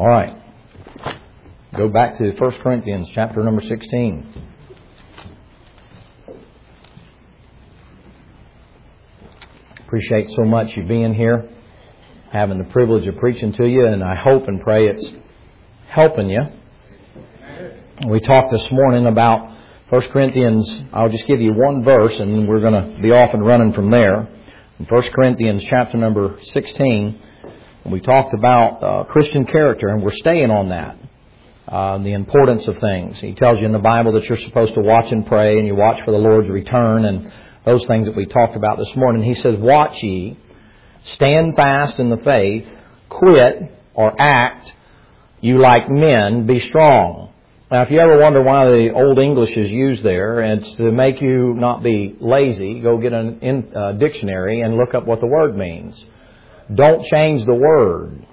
All right. Go back to 1 Corinthians chapter number 16. Appreciate so much you being here, having the privilege of preaching to you, and I hope and pray it's helping you. We talked this morning about 1 Corinthians. I'll just give you one verse, and we're going to be off and running from there. In 1 Corinthians chapter number 16, we talked about Christian character, and we're staying on that. The importance of things. He tells you in the Bible that you're supposed to watch and pray, and you watch for the Lord's return, and those things that we talked about this morning. He says, watch ye, stand fast in the faith, quit or act, you like men, be strong. Now, if you ever wonder why the Old English is used there, it's to make you not be lazy. Go get a dictionary and look up what the word means. Don't change the word.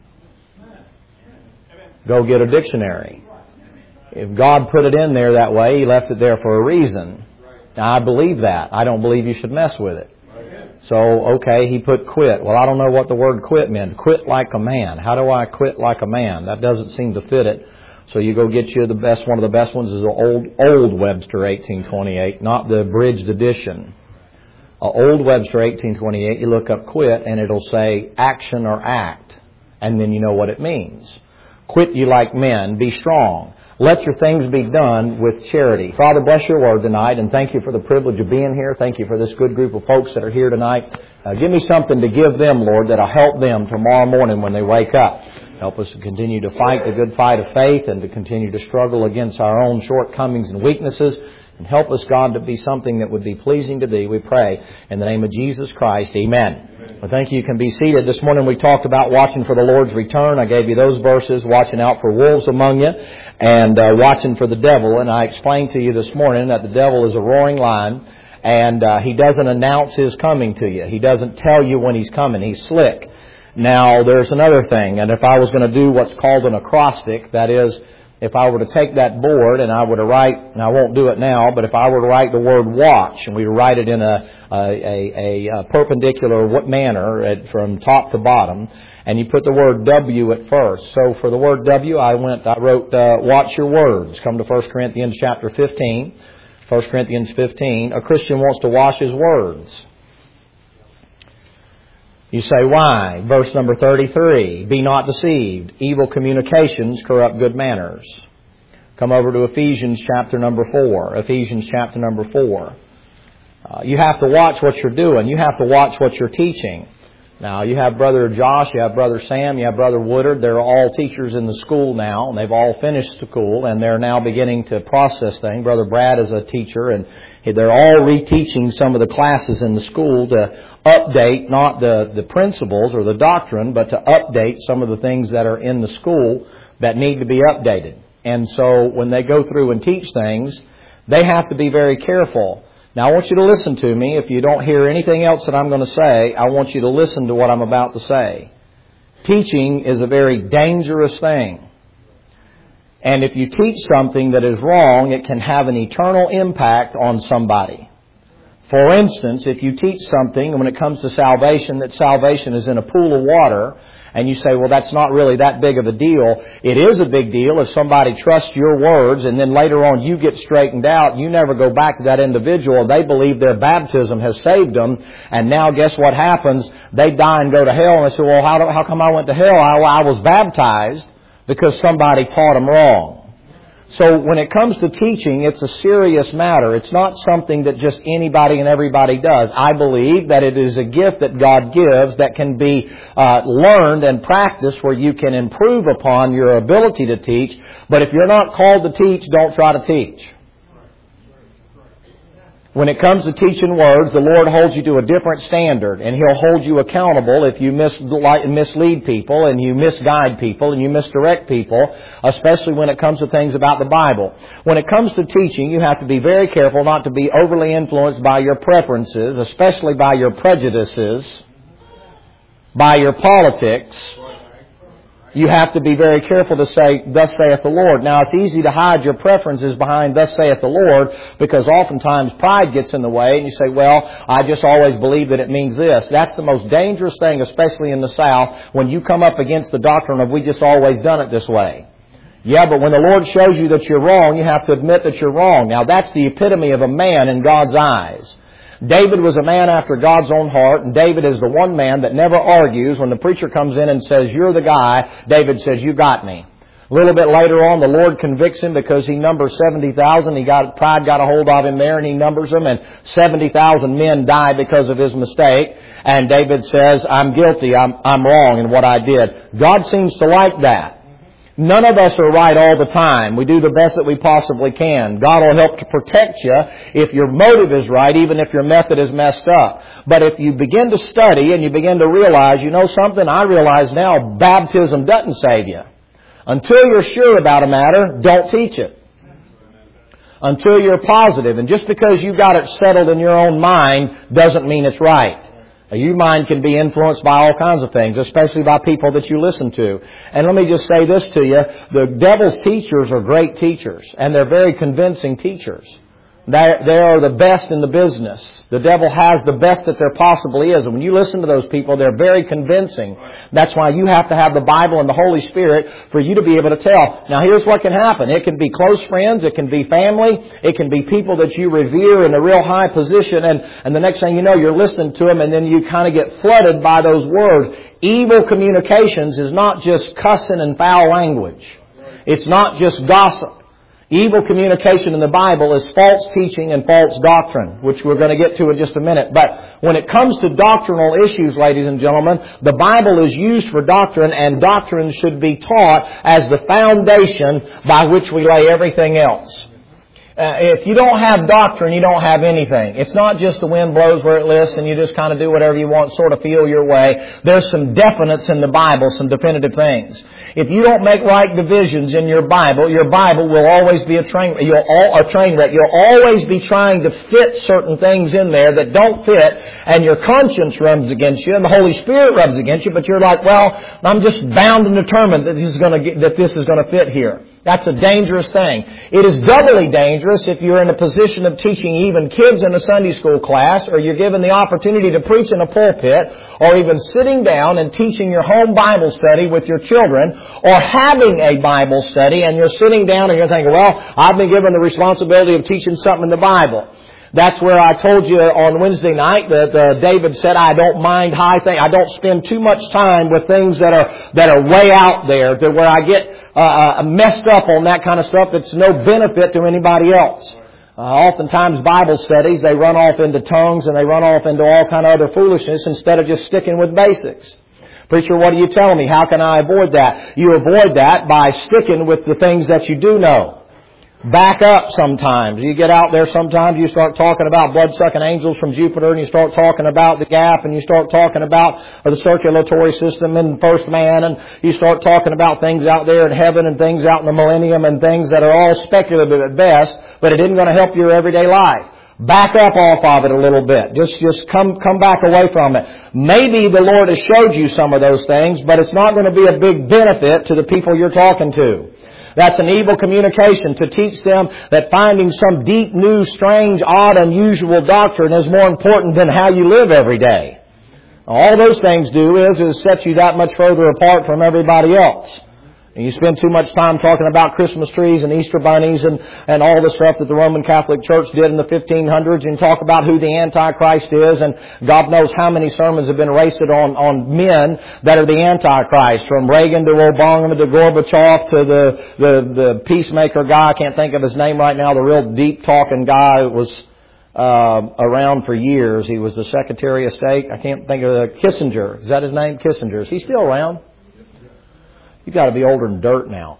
Go get a dictionary. If God put it in there that way, He left it there for a reason. Now, I believe that. I don't believe you should mess with it. So, okay, He put quit. Well, I don't know what the word quit meant. Quit like a man. How do I quit like a man? That doesn't seem to fit it. So you go get you the best. One of the best ones is the old Webster 1828, not the abridged edition. Old Webster 1828, you look up quit and it'll say action or act. And then you know what it means. Quit you like men, be strong. Let your things be done with charity. Father, bless your word tonight, and thank you for the privilege of being here. Thank you for this good group of folks that are here tonight. Give me something to give them, Lord, that'll help them tomorrow morning when they wake up. Help us to continue to fight the good fight of faith and to continue to struggle against our own shortcomings and weaknesses. And help us, God, to be something that would be pleasing to Thee, we pray. In the name of Jesus Christ, amen. Well, thank you. You can be seated. This morning we talked about watching for the Lord's return. I gave you those verses, watching out for wolves among you, and watching for the devil. And I explained to you this morning that the devil is a roaring lion, and he doesn't announce his coming to you. He doesn't tell you when he's coming. He's slick. Now, there's another thing, and if I was going to do what's called an acrostic, that is, if I were to take that board and I were to write, and I won't do it now, but if I were to write the word watch, and we write it in a perpendicular manner from top to bottom, and you put the word W at first. So for the word W, I wrote watch your words. Come to 1 Corinthians chapter 15. 1 Corinthians 15. A Christian wants to watch his words. You say, why? Verse number 33, be not deceived. Evil communications corrupt good manners. Come over to Ephesians chapter number 4. Ephesians chapter number 4. You have to watch what you're doing. You have to watch what you're teaching. Now, you have Brother Josh, you have Brother Sam, you have Brother Woodard. They're all teachers in the school now, and they've all finished school, and they're now beginning to process things. Brother Brad is a teacher, and they're all reteaching some of the classes in the school to update not the principles or the doctrine, but to update some of the things that are in the school that need to be updated. And so when they go through and teach things, they have to be very careful. Now, I want you to listen to me. If you don't hear anything else that I'm going to say, I want you to listen to what I'm about to say. Teaching is a very dangerous thing. And if you teach something that is wrong, it can have an eternal impact on somebody. For instance, if you teach something when it comes to salvation, that salvation is in a pool of water, and you say, well, that's not really that big of a deal. It is a big deal if somebody trusts your words and then later on you get straightened out. You never go back to that individual. They believe their baptism has saved them. And now guess what happens? They die and go to hell. And they say, well, how come I went to hell? I was baptized because somebody taught them wrong. So when it comes to teaching, it's a serious matter. It's not something that just anybody and everybody does. I believe that it is a gift that God gives that can be learned and practiced where you can improve upon your ability to teach. But if you're not called to teach, don't try to teach. When it comes to teaching words, the Lord holds you to a different standard, and He'll hold you accountable if you mislead people and you misguide people and you misdirect people, especially when it comes to things about the Bible. When it comes to teaching, you have to be very careful not to be overly influenced by your preferences, especially by your prejudices, by your politics, You have to be very careful to say, thus saith the Lord. Now, it's easy to hide your preferences behind thus saith the Lord, because oftentimes pride gets in the way and you say, well, I just always believe that it means this. That's the most dangerous thing, especially in the South, when you come up against the doctrine of we just always done it this way. Yeah, but when the Lord shows you that you're wrong, you have to admit that you're wrong. Now, that's the epitome of a man in God's eyes. David was a man after God's own heart, and David is the one man that never argues. When the preacher comes in and says, you're the guy, David says, you got me. A little bit later on, the Lord convicts him because he numbers 70,000. Pride got a hold of him there, and he numbers them, and 70,000 men die because of his mistake. And David says, I'm guilty, I'm wrong in what I did. God seems to like that. None of us are right all the time. We do the best that we possibly can. God will help to protect you if your motive is right, even if your method is messed up. But if you begin to study and you begin to realize, you know something, I realize now baptism doesn't save you. Until you're sure about a matter, don't teach it. Until you're positive. And just because you got it settled in your own mind doesn't mean it's right. Your mind can be influenced by all kinds of things, especially by people that you listen to. And let me just say this to you. The devil's teachers are great teachers, and they're very convincing teachers. They are the best in the business. The devil has the best that there possibly is. And when you listen to those people, they're very convincing. That's why you have to have the Bible and the Holy Spirit for you to be able to tell. Now, here's what can happen. It can be close friends. It can be family. It can be people that you revere in a real high position. And the next thing you know, you're listening to them, and then you kind of get flooded by those words. Evil communications is not just cussing and foul language. It's not just gossip. Evil communication in the Bible is false teaching and false doctrine, which we're going to get to in just a minute. But when it comes to doctrinal issues, ladies and gentlemen, the Bible is used for doctrine, and doctrine should be taught as the foundation by which we lay everything else. If you don't have doctrine, you don't have anything. It's not just the wind blows where it lists and you just kind of do whatever you want, sort of feel your way. There's some definites in the Bible, some definitive things. If you don't make right divisions in your Bible will always be a train wreck. You'll always be trying to fit certain things in there that don't fit, and your conscience rubs against you and the Holy Spirit rubs against you, but you're like, well, I'm just bound and determined that this is going to fit here. That's a dangerous thing. It is doubly dangerous if you're in a position of teaching even kids in a Sunday school class, or you're given the opportunity to preach in a pulpit, or even sitting down and teaching your home Bible study with your children, or having a Bible study and you're sitting down and you're thinking, well, I've been given the responsibility of teaching something in the Bible. That's where I told you on Wednesday night that David said, I don't mind high things. I don't spend too much time with things that are way out there, to where I get messed up on that kind of stuff that's no benefit to anybody else. Oftentimes Bible studies, they run off into tongues and they run off into all kind of other foolishness instead of just sticking with basics. Preacher, what are you telling me? How can I avoid that? You avoid that by sticking with the things that you do know. Back up sometimes. You get out there sometimes, you start talking about blood-sucking angels from Jupiter, and you start talking about the gap, and you start talking about the circulatory system and first man, and you start talking about things out there in heaven and things out in the millennium and things that are all speculative at best, but it isn't going to help your everyday life. Back up off of it a little bit. Just come back away from it. Maybe the Lord has showed you some of those things, but it's not going to be a big benefit to the people you're talking to. That's an evil communication, to teach them that finding some deep, new, strange, odd, unusual doctrine is more important than how you live every day. All those things do is set you that much further apart from everybody else. And you spend too much time talking about Christmas trees and Easter bunnies and all the stuff that the Roman Catholic Church did in the 1500s, and talk about who the Antichrist is, and God knows how many sermons have been wasted on men that are the Antichrist, from Reagan to Obama to Gorbachev to the peacemaker guy. I can't think of his name right now, the real deep talking guy who was around for years. He was the Secretary of State. I can't think of Kissinger. Is that his name? Kissinger. Is he still around? You've got to be older than dirt now.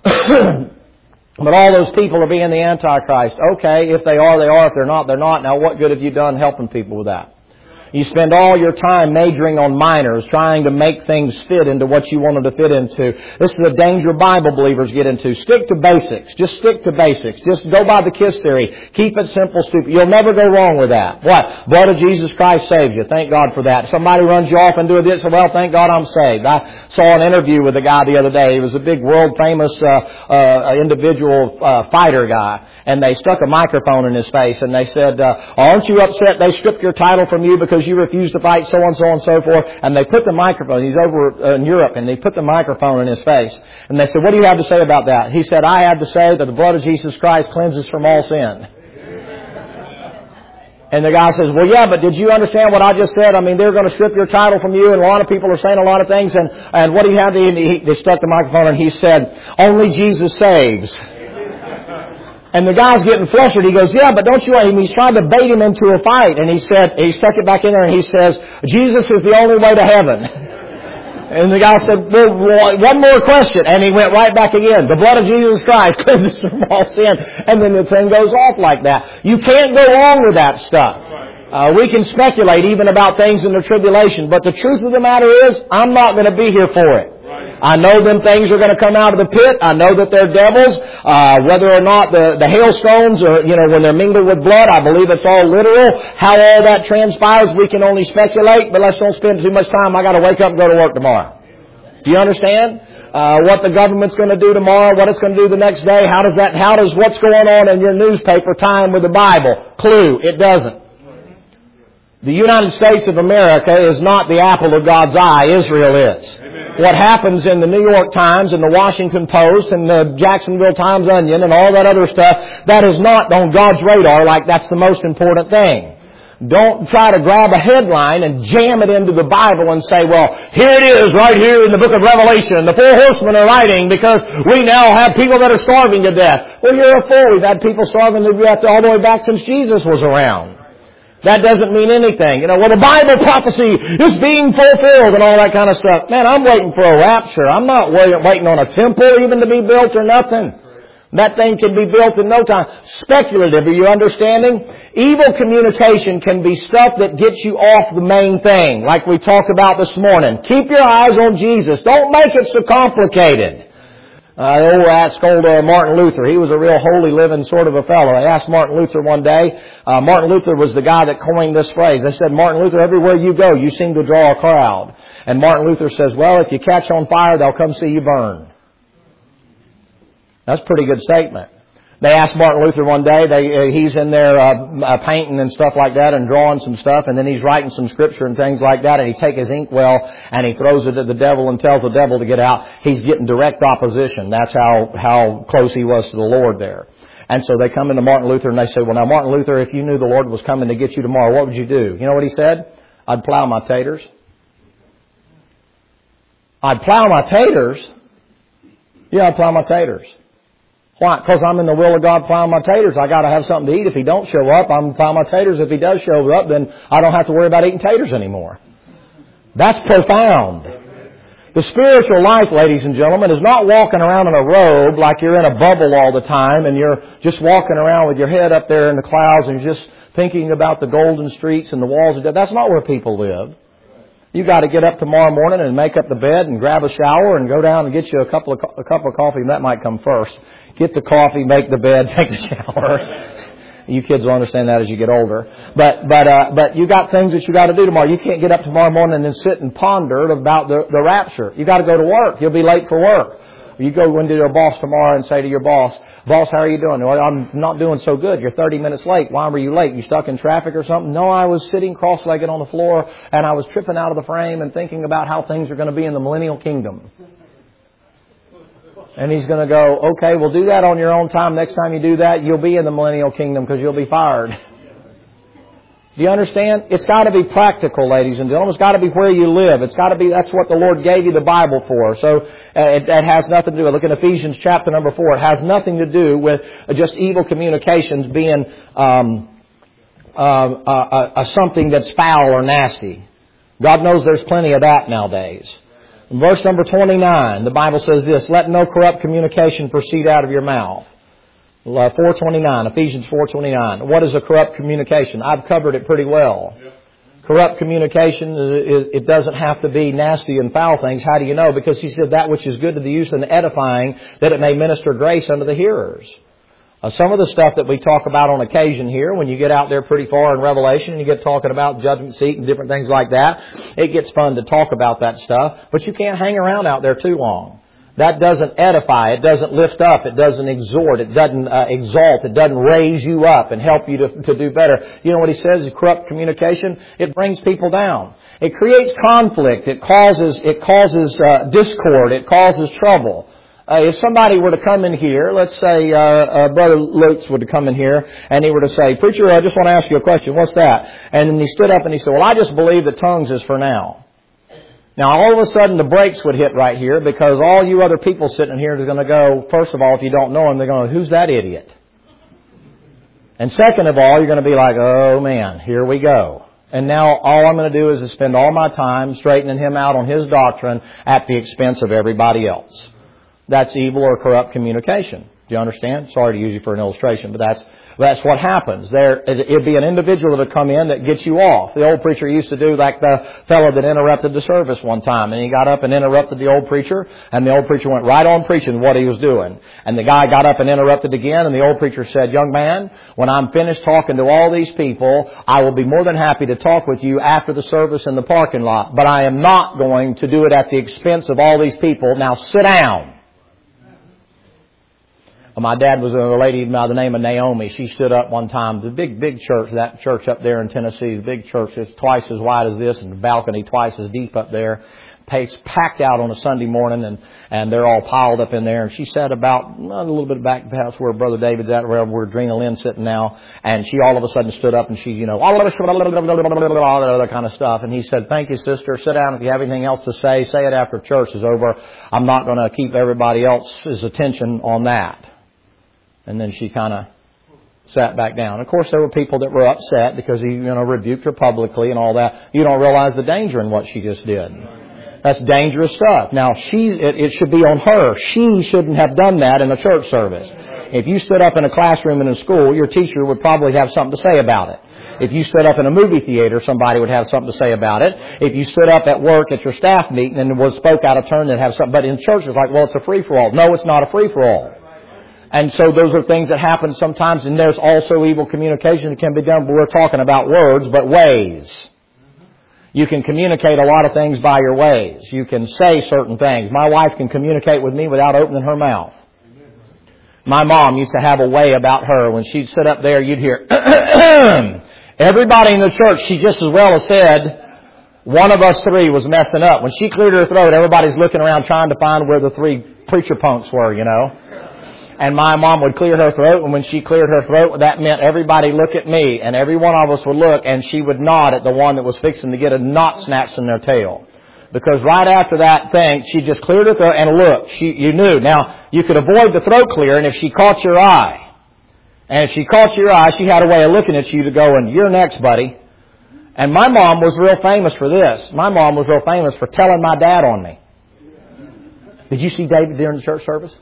But all those people are being the Antichrist. Okay, if they are, they are. If they're not, they're not. Now, what good have you done helping people with that? You spend all your time majoring on minors, trying to make things fit into what you want them to fit into. This is the danger Bible believers get into. Stick to basics. Just stick to basics. Just go by the KISS theory. Keep it simple, stupid. You'll never go wrong with that. What? Blood of Jesus Christ saves you. Thank God for that. Somebody runs you off and do this, well, thank God I'm saved. I saw an interview with a guy the other day. He was a big world famous individual fighter guy. And they stuck a microphone in his face and they said, aren't you upset they stripped your title from you because you refused to fight so and so and so forth? And they put the microphone, he's over in Europe, and they put the microphone in his face. And they said, what do you have to say about that? He said, I have to say that the blood of Jesus Christ cleanses from all sin. And the guy says, well, yeah, but did you understand what I just said? I mean, they're going to strip your title from you, and a lot of people are saying a lot of things. And what do you have? They stuck the microphone, and he said, only Jesus saves. And the guy's getting flustered. He goes, yeah, but don't you want him? He's trying to bait him into a fight. And he said, he stuck it back in there, and he says, Jesus is the only way to heaven. And the guy said, well, one more question. And he went right back again. The blood of Jesus Christ cleanses from all sin. And then the thing goes off like that. You can't go wrong with that stuff. We can speculate even about things in the tribulation. But the truth of the matter is, I'm not going to be here for it. I know them things are going to come out of the pit. I know that they're devils. Whether or not the hailstones are, when they're mingled with blood, I believe it's all literal. How all that transpires, we can only speculate, but let's don't spend too much time. I got to wake up and go to work tomorrow. Do you understand? What the government's going to do tomorrow, what it's going to do the next day, how does what's going on in your newspaper tie in with the Bible? Clue, it doesn't. The United States of America is not the apple of God's eye. Israel is. What happens in the New York Times and the Washington Post and the Jacksonville Times-Onion and all that other stuff, that is not on God's radar like that's the most important thing. Don't try to grab a headline and jam it into the Bible and say, well, here it is right here in the book of Revelation. The 4 horsemen are riding because we now have people that are starving to death. Well, you're a fool. We've had people starving to death all the way back since Jesus was around. That doesn't mean anything. The Bible prophecy is being fulfilled and all that kind of stuff. Man, I'm waiting for a rapture. I'm not waiting on a temple even to be built or nothing. That thing can be built in no time. Speculative, are you understanding? Evil communication can be stuff that gets you off the main thing, like we talked about this morning. Keep your eyes on Jesus. Don't make it so complicated. Martin Luther. He was a real holy living sort of a fellow. I asked Martin Luther one day. Martin Luther was the guy that coined this phrase. They said, Martin Luther, everywhere you go, you seem to draw a crowd. And Martin Luther says, well, if you catch on fire, they'll come see you burn. That's a pretty good statement. They asked Martin Luther one day, he's in there painting and stuff like that and drawing some stuff, and then he's writing some scripture and things like that, and he takes his inkwell and he throws it at the devil and tells the devil to get out. He's getting direct opposition. That's how close he was to the Lord there. And so they come into Martin Luther and they say, well, now Martin Luther, if you knew the Lord was coming to get you tomorrow, what would you do? You know what he said? I'd plow my taters. I'd plow my taters? Yeah, I'd plow my taters. Why? Because I'm in the will of God plowing my taters. I got to have something to eat. If He don't show up, I'm plowing my taters. If He does show up, then I don't have to worry about eating taters anymore. That's profound. The spiritual life, ladies and gentlemen, is not walking around in a robe like you're in a bubble all the time and you're just walking around with your head up there in the clouds and you're just thinking about the golden streets and the walls of death. That's not where people live. You got to get up tomorrow morning and make up the bed and grab a shower and go down and get you a cup of coffee. That might come first. Get the coffee, make the bed, take the shower. You kids will understand that as you get older. But you got things that you got to do tomorrow. You can't get up tomorrow morning and then sit and ponder about the rapture. You got to go to work. You'll be late for work. You go into your boss tomorrow and say to your boss, boss, how are you doing? Well, I'm not doing so good. You're 30 minutes late. Why were you late? You stuck in traffic or something? No, I was sitting cross-legged on the floor and I was tripping out of the frame and thinking about how things are going to be in the millennial kingdom. And he's going to go, okay, we'll do that on your own time. Next time you do that, you'll be in the millennial kingdom because you'll be fired. Do you understand? It's got to be practical, ladies and gentlemen. It's got to be where you live. It's got to be, that's what the Lord gave you the Bible for. So it has nothing to do with, look in Ephesians chapter number 4. It has nothing to do with just evil communications being something that's foul or nasty. God knows there's plenty of that nowadays. In verse number 29, the Bible says this, let no corrupt communication proceed out of your mouth. 4:29, Ephesians 4:29. What is a corrupt communication? I've covered it pretty well. Corrupt communication, it doesn't have to be nasty and foul things. How do you know? Because he said that which is good to the use and edifying, that it may minister grace unto the hearers. Some of the stuff that we talk about on occasion here, when you get out there pretty far in Revelation and you get talking about judgment seat and different things like that, it gets fun to talk about that stuff, but you can't hang around out there too long. That doesn't edify, it doesn't lift up, it doesn't exhort, it doesn't exalt, it doesn't raise you up and help you to do better. You know what he says is corrupt communication? It brings people down. It creates conflict, it causes discord, it causes trouble. If somebody were to come in here, let's say Brother Lutz would come in here and he were to say, "Preacher, I just want to ask you a question. What's that?" And then he stood up and he said, "Well, I just believe that tongues is for now." Now, all of a sudden, the brakes would hit right here because all you other people sitting here are going to go, first of all, if you don't know him, they're going to go, "Who's that idiot?" And second of all, you're going to be like, "Oh, man, here we go." And now all I'm going to do is spend all my time straightening him out on his doctrine at the expense of everybody else. That's evil or corrupt communication. Do you understand? Sorry to use you for an illustration, but that's what happens. It'd be an individual that would come in that gets you off. The old preacher used to do like the fellow that interrupted the service one time, and he got up and interrupted the old preacher, and the old preacher went right on preaching what he was doing. And the guy got up and interrupted again, and the old preacher said, "Young man, when I'm finished talking to all these people, I will be more than happy to talk with you after the service in the parking lot, but I am not going to do it at the expense of all these people. Now sit down." My dad was a lady by the name of Naomi. She stood up one time, the big church, that church up there in Tennessee, the big church is twice as wide as this and the balcony twice as deep up there. It's packed out on a Sunday morning and they're all piled up in there. And she sat about a little bit back past where Brother David's at, where Drina Lynn's sitting now. And she all of a sudden stood up and she, all that kind of stuff. And he said, "Thank you, sister. Sit down. If you have anything else to say it after church is over. I'm not going to keep everybody else's attention on that." And then she kind of sat back down. Of course, there were people that were upset because he, rebuked her publicly and all that. You don't realize the danger in what she just did. That's dangerous stuff. Now, it should be on her. She shouldn't have done that in a church service. If you stood up in a classroom in a school, your teacher would probably have something to say about it. If you stood up in a movie theater, somebody would have something to say about it. If you stood up at work at your staff meeting and spoke out of turn, they'd have something. But in church, it's like, well, it's a free-for-all. No, it's not a free-for-all. And so those are things that happen sometimes, and there's also evil communication that can be done, but we're talking about words, but ways. You can communicate a lot of things by your ways. You can say certain things. My wife can communicate with me without opening her mouth. My mom used to have a way about her. When she'd sit up there, you'd hear, everybody in the church, she just as well as said, one of us three was messing up. When she cleared her throat, everybody's looking around trying to find where the three preacher punks were, And my mom would clear her throat, and when she cleared her throat, that meant everybody look at me, and every one of us would look, and she would nod at the one that was fixing to get a knot snatched in their tail. Because right after that thing, she just cleared her throat and looked. You knew. Now, you could avoid the throat clearing if she caught your eye. And if she caught your eye, she had a way of looking at you to go, and "You're next, buddy." And my mom was real famous for this. My mom was real famous for telling my dad on me. Did you see David during the church service?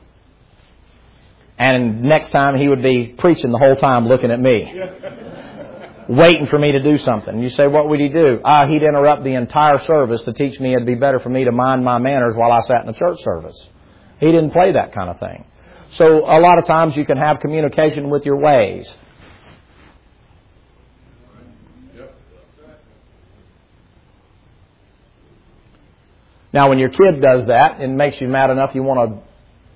And next time he would be preaching the whole time looking at me, waiting for me to do something. And you say, what would he do? He'd interrupt the entire service to teach me it'd be better for me to mind my manners while I sat in the church service. He didn't play that kind of thing. So a lot of times you can have communication with your ways. Now when your kid does that, it makes you mad enough you want to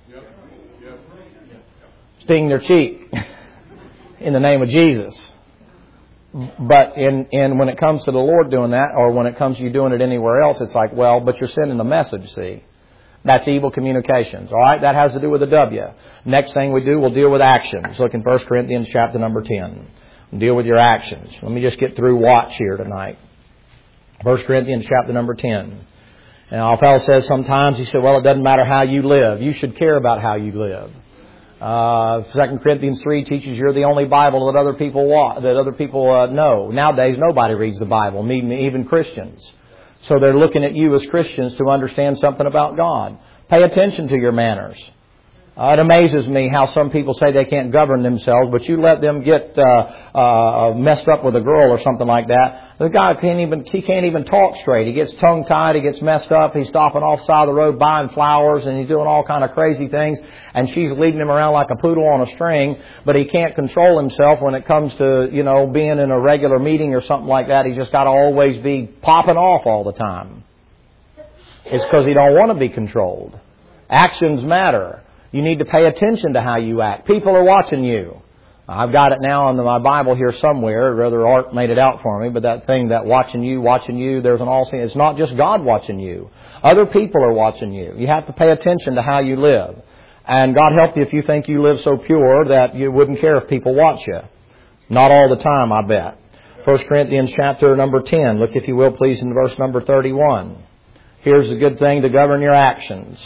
sting their cheek in the name of Jesus. But when it comes to the Lord doing that, or when it comes to you doing it anywhere else, it's like, well, but you're sending the message, see. That's evil communications. All right, that has to do with the W. Next thing we do, we'll deal with actions. Look in 1 Corinthians chapter number 10. Deal with your actions. Let me just get through watch here tonight. 1 Corinthians chapter number 10. And our fellow says sometimes, he said, well, it doesn't matter how you live. You should care about how you live. 2 Corinthians 3 teaches you're the only Bible that other people know. Nowadays, nobody reads the Bible, even Christians. So they're looking at you as Christians to understand something about God. Pay attention to your manners. It amazes me how some people say they can't govern themselves, but you let them get messed up with a girl or something like that. The guy can't even talk straight. He gets tongue-tied, he gets messed up, he's stopping off the side of the road buying flowers, and he's doing all kind of crazy things, and she's leading him around like a poodle on a string, but he can't control himself when it comes to, being in a regular meeting or something like that. He's just got to always be popping off all the time. It's because he don't want to be controlled. Actions matter. You need to pay attention to how you act. People are watching you. I've got it now in my Bible here somewhere. Rather, Art made it out for me. But that thing, that watching you, there's an all-seeing. It's not just God watching you. Other people are watching you. You have to pay attention to how you live. And God help you if you think you live so pure that you wouldn't care if people watch you. Not all the time, I bet. 1 Corinthians chapter number 10. Look, if you will, please, in verse number 31. Here's a good thing to govern your actions.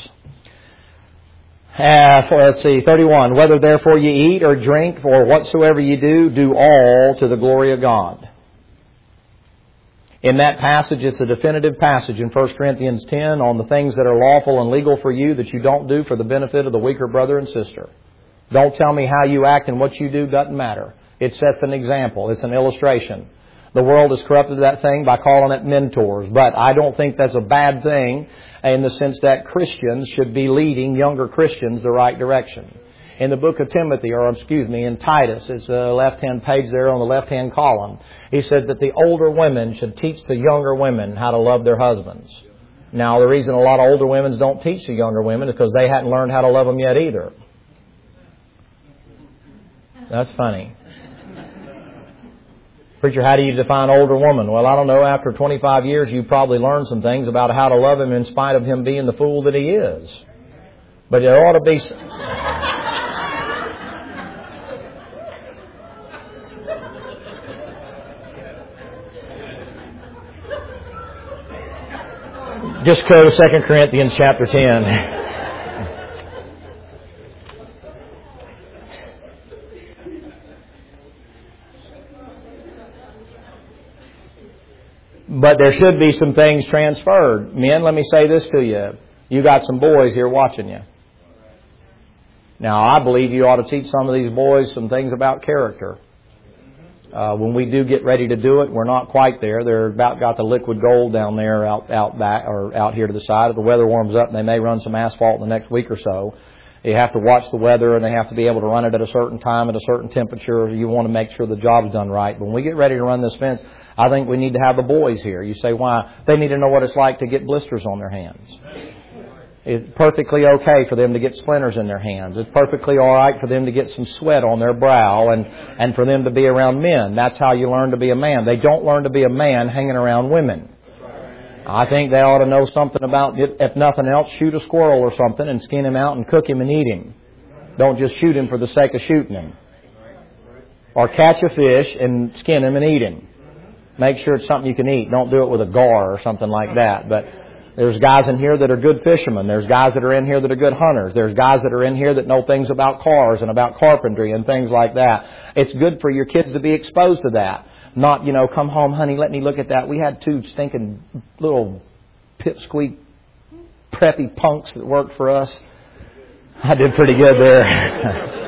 Let's see, 31. Whether therefore ye eat or drink or whatsoever ye do, do all to the glory of God. In that passage, it's a definitive passage in 1 Corinthians 10 on the things that are lawful and legal for you that you don't do for the benefit of the weaker brother and sister. Don't tell me how you act and what you do doesn't matter. It sets an example. It's an illustration. The world has corrupted that thing by calling it mentors. But I don't think that's a bad thing in the sense that Christians should be leading younger Christians the right direction. In the book of Timothy, in Titus, it's the left-hand page there on the left-hand column. He said that the older women should teach the younger women how to love their husbands. Now, the reason a lot of older women don't teach the younger women is because they hadn't learned how to love them yet either. That's funny. Preacher, how do you define older woman? Well, I don't know. After 25 years, you probably learned some things about how to love him in spite of him being the fool that he is. But there ought to be... Just go to 2 Corinthians chapter 10. But there should be some things transferred. Men, let me say this to you. You got some boys here watching you. Now, I believe you ought to teach some of these boys some things about character. When we do get ready to do it, we're not quite there. They're about got the liquid gold down there out back or out here to the side. If the weather warms up, they may run some asphalt in the next week or so. You have to watch the weather, and they have to be able to run it at a certain time, at a certain temperature. You want to make sure the job's done right. But when we get ready to run this fence, I think we need to have the boys here. You say, why? They need to know what it's like to get blisters on their hands. It's perfectly okay for them to get splinters in their hands. It's perfectly all right for them to get some sweat on their brow and for them to be around men. That's how you learn to be a man. They don't learn to be a man hanging around women. I think they ought to know something about, if nothing else, shoot a squirrel or something and skin him out and cook him and eat him. Don't just shoot him for the sake of shooting him. Or catch a fish and skin him and eat him. Make sure it's something you can eat. Don't do it with a gar or something like that. But there's guys in here that are good fishermen. There's guys that are in here that are good hunters. There's guys that are in here that know things about cars and about carpentry and things like that. It's good for your kids to be exposed to that. Not, come home, honey, let me look at that. We had two stinking little pipsqueak preppy punks that worked for us. I did pretty good there.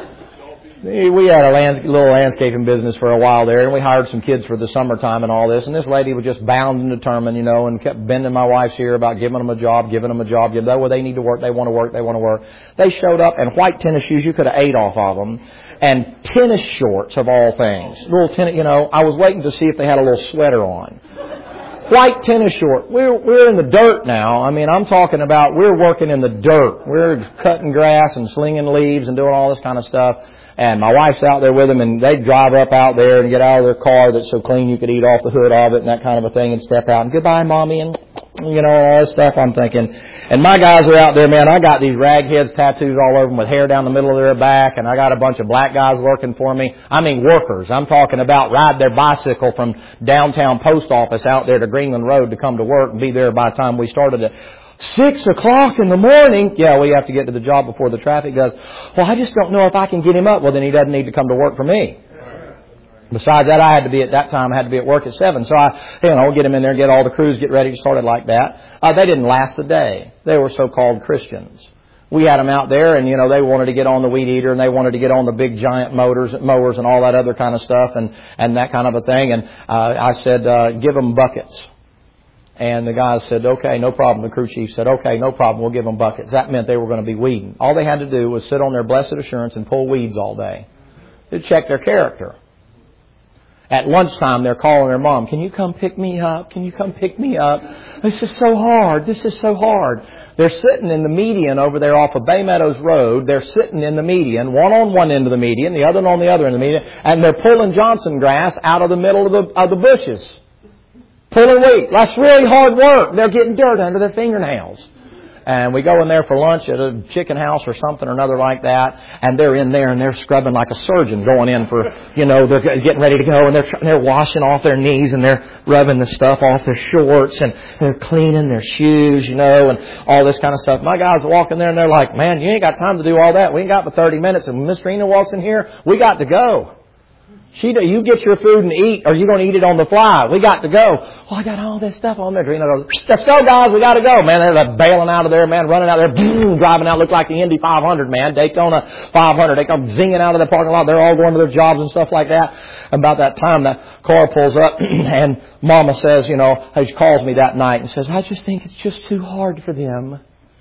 We had a little landscaping business for a while there, and we hired some kids for the summertime and all this. And this lady was just bound and determined, and kept bending my wife's ear about giving them a job. Well, they need to work. They want to work. They showed up in white tennis shoes. You could have ate off of them. And tennis shorts, of all things. Little tennis, I was waiting to see if they had a little sweater on. White tennis short. We're in the dirt now. I'm talking about we're working in the dirt. We're cutting grass and slinging leaves and doing all this kind of stuff. And my wife's out there with them, and they drive up out there and get out of their car that's so clean you could eat off the hood of it and that kind of a thing and step out and goodbye, Mommy, and all this stuff. I'm thinking. And my guys are out there, man. I got these ragheads tattoos all over them with hair down the middle of their back, and I got a bunch of black guys working for me. Workers. I'm talking about ride their bicycle from downtown post office out there to Greenland Road to come to work and be there by the time we started at 6 o'clock in the morning. Yeah, we have to get to the job before the traffic does. Well, I just don't know if I can get him up. Well, then he doesn't need to come to work for me. Besides that, I had to be at work at 7. So I, get him in there, get all the crews, get ready to start it like that. They didn't last a day. They were so-called Christians. We had them out there, and, they wanted to get on the weed eater, and they wanted to get on the big giant mowers and all that other kind of stuff and that kind of a thing. And I said, give them buckets. And the guys said, okay, no problem. The crew chief said, okay, no problem. We'll give them buckets. That meant they were going to be weeding. All they had to do was sit on their blessed assurance and pull weeds all day. To check their character. At lunchtime, they're calling their mom, can you come pick me up? Can you come pick me up? This is so hard. This is so hard. They're sitting in the median over there off of Bay Meadows Road. They're sitting in the median, one on one end of the median, the other on the other end of the median, and they're pulling Johnson grass out of the middle of the bushes. Pulling wheat. That's really hard work. They're getting dirt under their fingernails. And we go in there for lunch at a chicken house or something or another like that, and they're in there and they're scrubbing like a surgeon going in for, they're getting ready to go, and they're washing off their knees and they're rubbing the stuff off their shorts and they're cleaning their shoes, and all this kind of stuff. My guys walk in there and they're like, man, you ain't got time to do all that. We ain't got but 30 minutes. And when Miss Rena walks in here, we got to go. You get your food and eat, or you going to eat it on the fly. We got to go. Well, I got all this stuff on there. Drina goes, let's go, guys. We got to go. Man, they're like bailing out of there, man, running out there, boom, driving out, look like the Indy 500, man. Daytona 500. They come zinging out of the parking lot. They're all going to their jobs and stuff like that. About that time, that car pulls up, and Mama says, she calls me that night and says, I just think it's just too hard for them.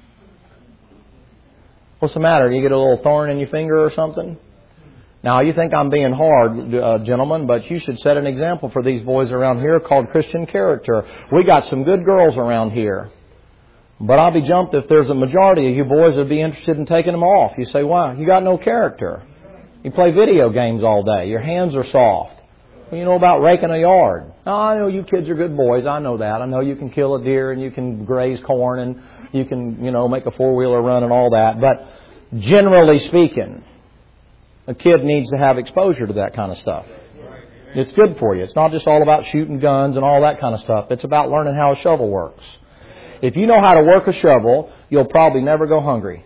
What's the matter? You get a little thorn in your finger or something? Now, you think I'm being hard, gentlemen, but you should set an example for these boys around here called Christian character. We got some good girls around here. But I'll be jumped if there's a majority of you boys that would be interested in taking them off. You say, why? You got no character. You play video games all day. Your hands are soft. Well, you know about raking a yard. Oh, I know you kids are good boys. I know that. I know you can kill a deer and you can graze corn and you can, make a four-wheeler run and all that. But generally speaking, a kid needs to have exposure to that kind of stuff. It's good for you. It's not just all about shooting guns and all that kind of stuff. It's about learning how a shovel works. If you know how to work a shovel, you'll probably never go hungry.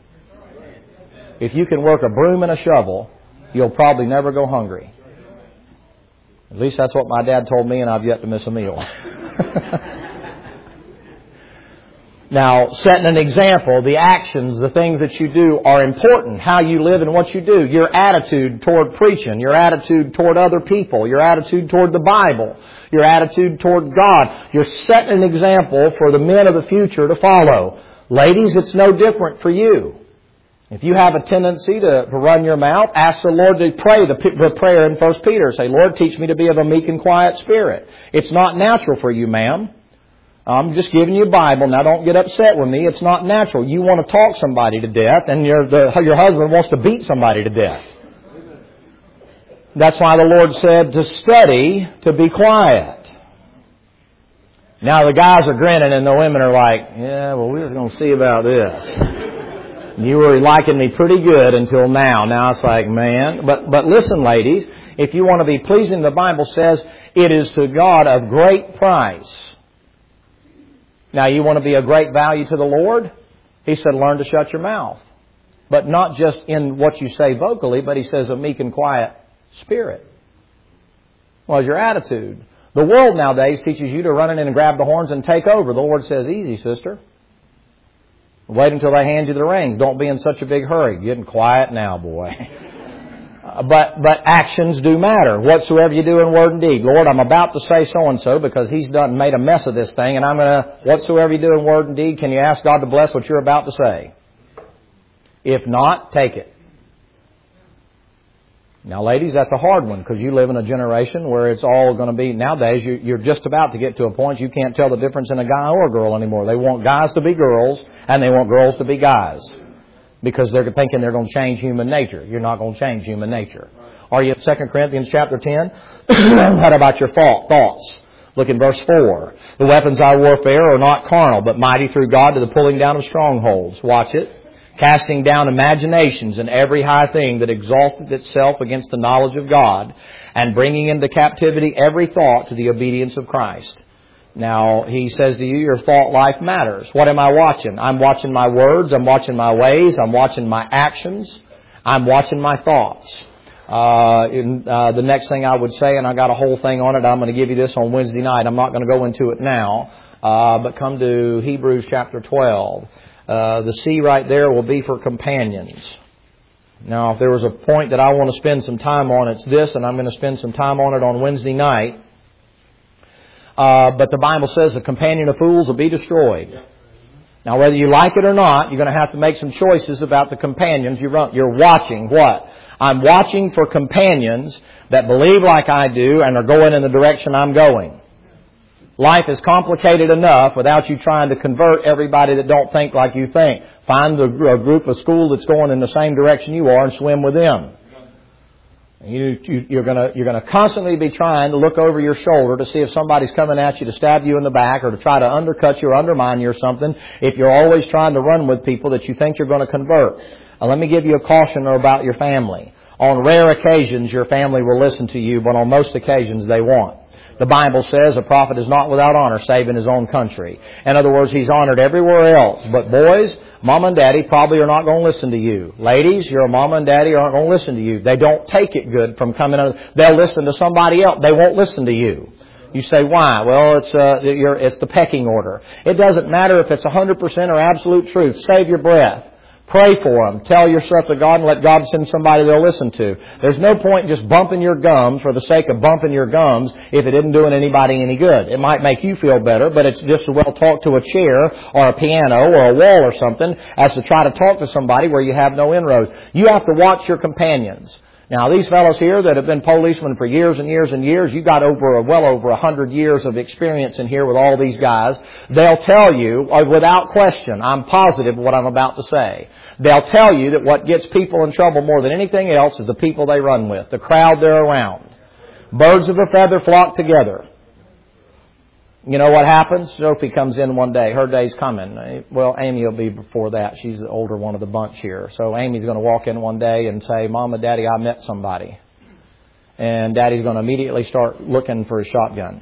If you can work a broom and a shovel, you'll probably never go hungry. At least that's what my dad told me, and I've yet to miss a meal. Now, setting an example, the actions, the things that you do are important. How you live and what you do. Your attitude toward preaching. Your attitude toward other people. Your attitude toward the Bible. Your attitude toward God. You're setting an example for the men of the future to follow. Ladies, it's no different for you. If you have a tendency to run your mouth, ask the Lord to pray the prayer in 1 Peter. Say, Lord, teach me to be of a meek and quiet spirit. It's not natural for you, ma'am. I'm just giving you a Bible. Now, don't get upset with me. It's not natural. You want to talk somebody to death, and your husband wants to beat somebody to death. That's why the Lord said to study to be quiet. Now, the guys are grinning, and the women are like, yeah, well, we was going to see about this. You were liking me pretty good until now. Now it's like, man. But listen, ladies, if you want to be pleasing, the Bible says it is to God of great price. Now, you want to be of great value to the Lord? He said, learn to shut your mouth. But not just in what you say vocally, but He says a meek and quiet spirit. Well, your attitude. The world nowadays teaches you to run in and grab the horns and take over. The Lord says, easy, sister. Wait until they hand you the reins. Don't be in such a big hurry. Getting quiet now, boy. But actions do matter. Whatsoever you do in word and deed. Lord, I'm about to say so-and-so because he's made a mess of this thing. And I'm going to, whatsoever you do in word and deed, can you ask God to bless what you're about to say? If not, take it. Now, ladies, that's a hard one because you live in a generation where it's all going to be, nowadays, you're just about to get to a point you can't tell the difference in a guy or a girl anymore. They want guys to be girls and they want girls to be guys. Because they're thinking they're going to change human nature. You're not going to change human nature. Are you in 2 Corinthians chapter 10? What about your thoughts? Look in verse 4. The weapons of our warfare are not carnal, but mighty through God to the pulling down of strongholds. Watch it. Casting down imaginations and every high thing that exalteth itself against the knowledge of God, and bringing into captivity every thought to the obedience of Christ. Now, he says to you, your thought life matters. What am I watching? I'm watching my words. I'm watching my ways. I'm watching my actions. I'm watching my thoughts. The next thing I would say, and I got a whole thing on it, I'm going to give you this on Wednesday night. I'm not going to go into it now, but come to Hebrews chapter 12. The C right there will be for companions. Now, if there was a point that I want to spend some time on, it's this, and I'm going to spend some time on it on Wednesday night. But the Bible says the companion of fools will be destroyed. Now, whether you like it or not, you're going to have to make some choices about the companions you're watching. What? I'm watching for companions that believe like I do and are going in the direction I'm going. Life is complicated enough without you trying to convert everybody that don't think like you think. Find a group of school that's going in the same direction you are and swim with them. You're going to constantly be trying to look over your shoulder to see if somebody's coming at you to stab you in the back or to try to undercut you or undermine you or something, if you're always trying to run with people that you think you're going to convert. Now, let me give you a caution about your family. On rare occasions, your family will listen to you, but on most occasions, they won't. The Bible says a prophet is not without honor save in his own country. In other words, he's honored everywhere else. But boys, mom and daddy probably are not going to listen to you. Ladies, your mama and daddy aren't going to listen to you. They don't take it good from coming out. They'll listen to somebody else. They won't listen to you. You say, why? Well, it's the pecking order. It doesn't matter if it's 100% or absolute truth. Save your breath. Pray for them. Tell your stuff to God and let God send somebody they'll listen to. There's no point in just bumping your gums for the sake of bumping your gums if it isn't doing anybody any good. It might make you feel better, but it's just as well talk to a chair or a piano or a wall or something as to try to talk to somebody where you have no inroads. You have to watch your companions. Now, these fellows here that have been policemen for years and years and years, you got well over 100 years of experience in here with all these guys. They'll tell you, without question, I'm positive of what I'm about to say. They'll tell you that what gets people in trouble more than anything else is the people they run with, the crowd they're around. Birds of a feather flock together. You know what happens? Sophie comes in one day. Her day's coming. Well, Amy will be before that. She's the older one of the bunch here. So Amy's going to walk in one day and say, Mama, Daddy, I met somebody. And Daddy's going to immediately start looking for his shotgun.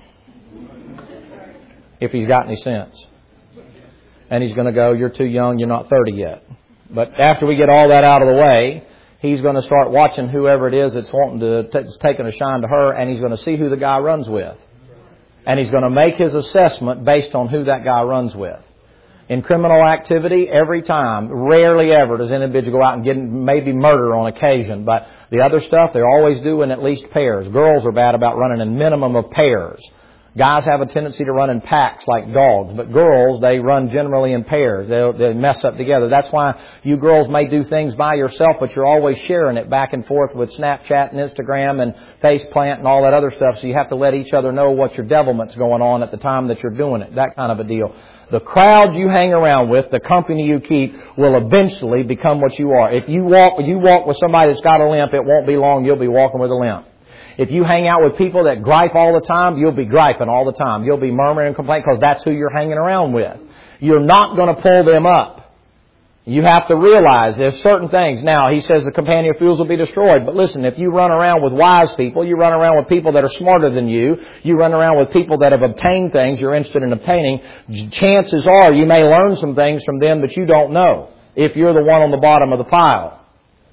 If he's got any sense. And he's going to go, you're too young, you're not 30 yet. But after we get all that out of the way, he's going to start watching whoever it is that's wanting to taking a shine to her, and he's going to see who the guy runs with. And he's going to make his assessment based on who that guy runs with. In criminal activity, every time, rarely ever does an individual go out and get maybe murder on occasion. But the other stuff, they're always doing at least pairs. Girls are bad about running a minimum of pairs. Guys have a tendency to run in packs like dogs, but girls, they run generally in pairs. They mess up together. That's why you girls may do things by yourself, but you're always sharing it back and forth with Snapchat and Instagram and Faceplant and all that other stuff. So you have to let each other know what your devilment's going on at the time that you're doing it. That kind of a deal. The crowd you hang around with, the company you keep, will eventually become what you are. If you walk with somebody that's got a limp, it won't be long. You'll be walking with a limp. If you hang out with people that gripe all the time, you'll be griping all the time. You'll be murmuring and complaining because that's who you're hanging around with. You're not going to pull them up. You have to realize there's certain things. Now, he says the companion of fools will be destroyed. But listen, if you run around with wise people, you run around with people that are smarter than you run around with people that have obtained things you're interested in obtaining, chances are you may learn some things from them that you don't know if you're the one on the bottom of the pile.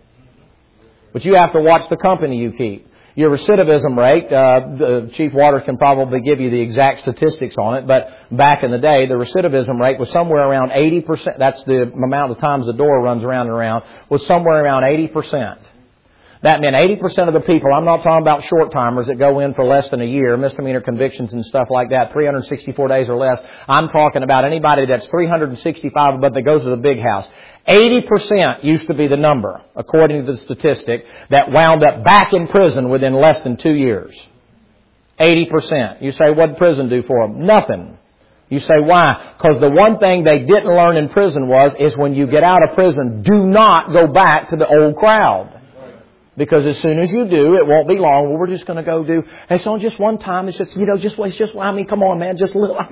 But you have to watch the company you keep. Your recidivism rate, Chief Waters can probably give you the exact statistics on it, but back in the day, the recidivism rate was somewhere around 80%. That's the amount of times the door runs around and around, was somewhere around 80%. That meant 80% of the people, I'm not talking about short-timers that go in for less than a year, misdemeanor convictions and stuff like that, 364 days or less. I'm talking about anybody that's 365, but that goes to the big house. 80% used to be the number, according to the statistic, that wound up back in prison within less than 2 years. 80%. You say, what did prison do for them? Nothing. You say, why? Because the one thing they didn't learn in prison is when you get out of prison, do not go back to the old crowd. Because as soon as you do, it won't be long. Well, we're just going to go do, it's only just one time. It's just, come on, man, just little,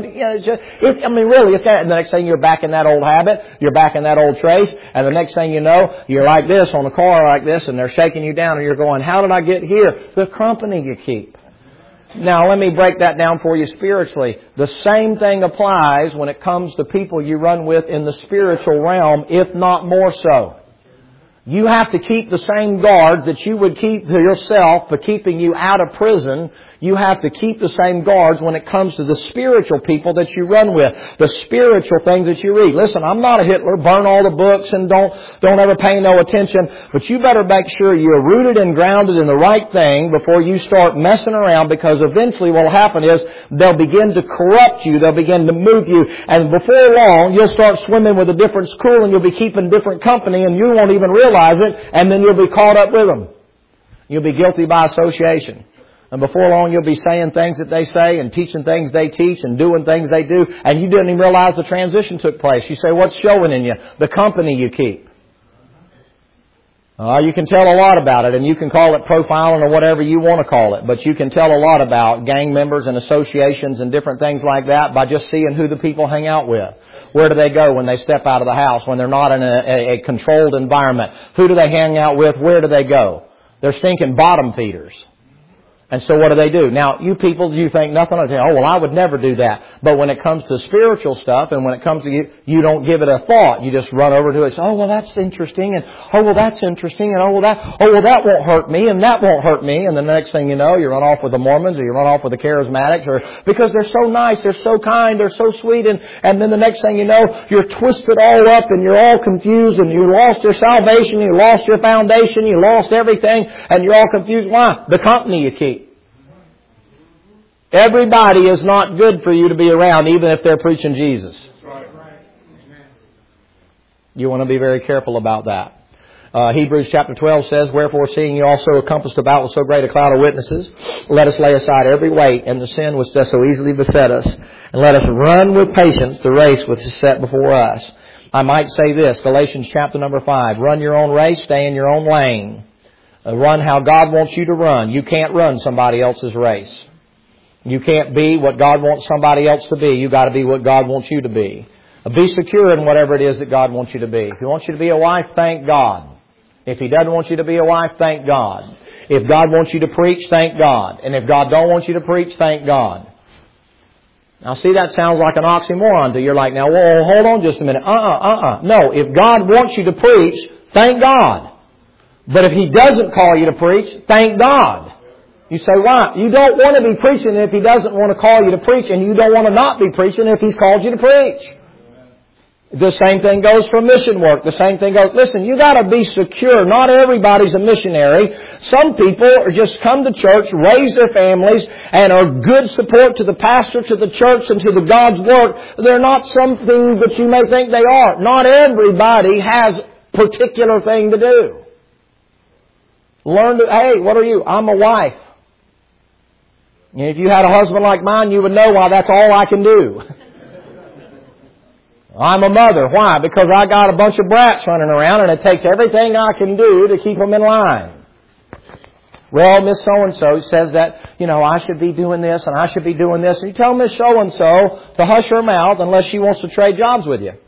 really, it's that. And the next thing you're back in that old habit, you're back in that old trace, and the next thing you know, you're like this on a car like this, and they're shaking you down, and you're going, how did I get here? The company you keep. Now, let me break that down for you spiritually. The same thing applies when it comes to people you run with in the spiritual realm, if not more so. You have to keep the same guard that you would keep to yourself for keeping you out of prison. You have to keep the same guards when it comes to the spiritual people that you run with, the spiritual things that you read. Listen, I'm not a Hitler. Burn all the books and don't ever pay no attention. But you better make sure you're rooted and grounded in the right thing before you start messing around, because eventually what will happen is they'll begin to corrupt you. They'll begin to move you. And before long, you'll start swimming with a different school and you'll be keeping different company and you won't even realize it, and then you'll be caught up with them. You'll be guilty by association. And before long you'll be saying things that they say and teaching things they teach and doing things they do, and you didn't even realize the transition took place. You say, what's showing in you? The company you keep. You can tell a lot about it, and you can call it profiling or whatever you want to call it, but you can tell a lot about gang members and associations and different things like that by just seeing who the people hang out with. Where do they go when they step out of the house, when they're not in a controlled environment? Who do they hang out with? Where do they go? They're stinking bottom feeders. And so what do? Now, you people, you think nothing of it. Oh, well, I would never do that. But when it comes to spiritual stuff and when it comes to you don't give it a thought. You just run over to it and say, oh, well, that's interesting. And, oh, well, that's interesting. And, oh, well, that won't hurt me. And that won't hurt me. And the next thing you know, you run off with the Mormons or you run off with the Charismatics, or because they're so nice, they're so kind, they're so sweet. And then the next thing you know, you're twisted all up and you're all confused and you lost your salvation, you lost your foundation, you lost everything, and you're all confused. Why? The company you keep. Everybody is not good for you to be around, even if they're preaching Jesus. You want to be very careful about that. Hebrews chapter 12 says, wherefore, seeing you also compassed about with so great a cloud of witnesses, let us lay aside every weight and the sin which does so easily beset us, and let us run with patience the race which is set before us. I might say this, Galatians chapter number 5, run your own race, stay in your own lane. Run how God wants you to run. You can't run somebody else's race. You can't be what God wants somebody else to be. You've got to be what God wants you to be. Be secure in whatever it is that God wants you to be. If He wants you to be a wife, thank God. If He doesn't want you to be a wife, thank God. If God wants you to preach, thank God. And if God don't want you to preach, thank God. Now see, that sounds like an oxymoron to you. You're like, now, well, hold on just a minute. No, if God wants you to preach, thank God. But if He doesn't call you to preach, thank God. You say, why? You don't want to be preaching if He doesn't want to call you to preach, and you don't want to not be preaching if He's called you to preach. The same thing goes for mission work. The same thing goes, listen, you got to be secure. Not everybody's a missionary. Some people are just come to church, raise their families, and are good support to the pastor, to the church, and to the God's work. They're not something that you may think they are. Not everybody has a particular thing to do. Learn to, hey, what are you? I'm a wife. And if you had a husband like mine, you would know why that's all I can do. I'm a mother. Why? Because I got a bunch of brats running around and it takes everything I can do to keep them in line. Well, Miss So-and-so says that, I should be doing this and I should be doing this. And you tell Miss So-and-so to hush her mouth unless she wants to trade jobs with you.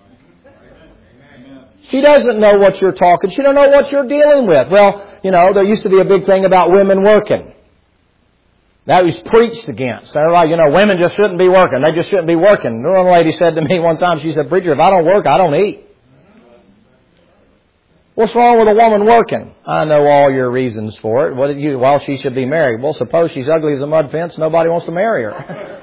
She doesn't know what you're talking. She don't know what you're dealing with. Well, there used to be a big thing about women working. That was preached against. They're like, women just shouldn't be working. They just shouldn't be working. One lady said to me one time, she said, preacher, if I don't work, I don't eat. What's wrong with a woman working? I know all your reasons for it. Well, she should be married. Well, suppose she's ugly as a mud fence, nobody wants to marry her.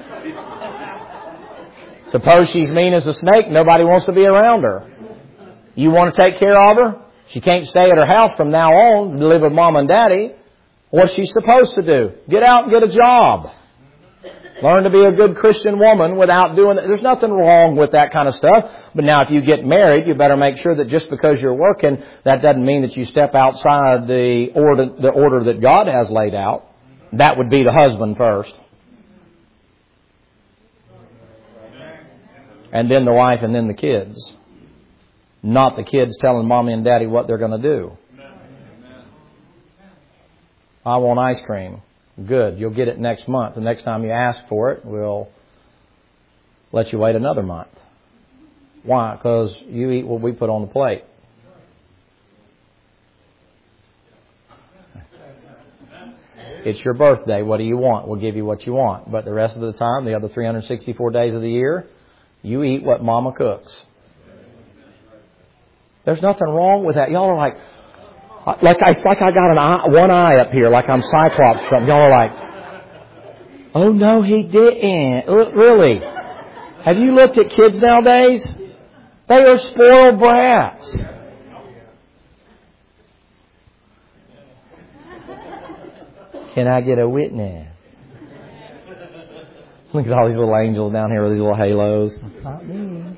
Suppose she's mean as a snake, nobody wants to be around her. You want to take care of her? She can't stay at her house from now on to live with mom and daddy. What's she supposed to do? Get out and get a job. Learn to be a good Christian woman without doing it. There's nothing wrong with that kind of stuff. But now if you get married, you better make sure that just because you're working, that doesn't mean that you step outside the order that God has laid out. That would be the husband first. And then the wife and then the kids. Not the kids telling mommy and daddy what they're going to do. I want ice cream. Good. You'll get it next month. The next time you ask for it, we'll let you wait another month. Why? Because you eat what we put on the plate. It's your birthday. What do you want? We'll give you what you want. But the rest of the time, the other 364 days of the year, you eat what Mama cooks. There's nothing wrong with that. Y'all are like it's like I got one eye up here, like I'm Cyclops or something. Y'all are like, oh no, he didn't. Really? Have you looked at kids nowadays? They are spoiled brats. Can I get a witness? Look at all these little angels down here with these little halos. Not me.